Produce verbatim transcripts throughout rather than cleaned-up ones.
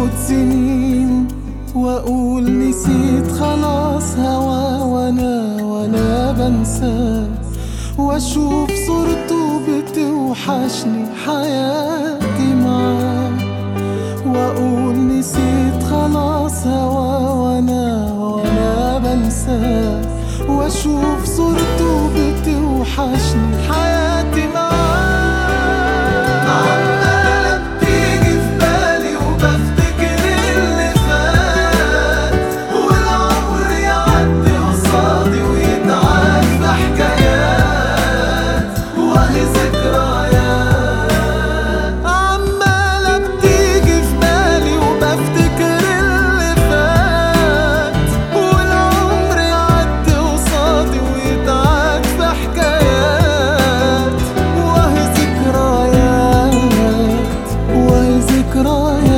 تفوت سنين واقول نسيت خلاص هوا، وانا وانا بنساه، واشوف صورته بتوحشني حياتي معاه، واقول نسيت خلاص هوا، وانا وانا بنساه، واشوف صورته بتوحشني حياتي معاه. عمالة بتيجي في بالي وبفتكر اللي فات، والعمر يعدي قصادي ويتعاد في حكايات وأهي ذكريات. عمالة بتيجي في بالي وبفتكر اللي فات، والعمر يعدي قصادي ويتعاد في حكايات وأهي ذكريات وأهي ذكريات.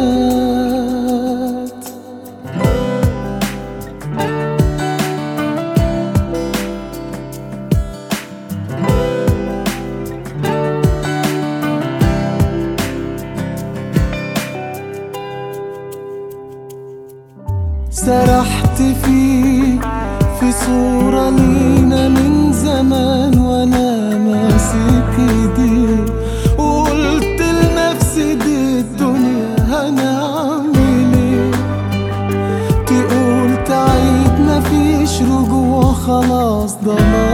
سرحت فيه في صورة لينا من زمان وانا ماسك ايديه، وقلت لنفسي دي الدنيا هنعمل ايه، تقول تعيد مفيش رجوع خلاص ضمان.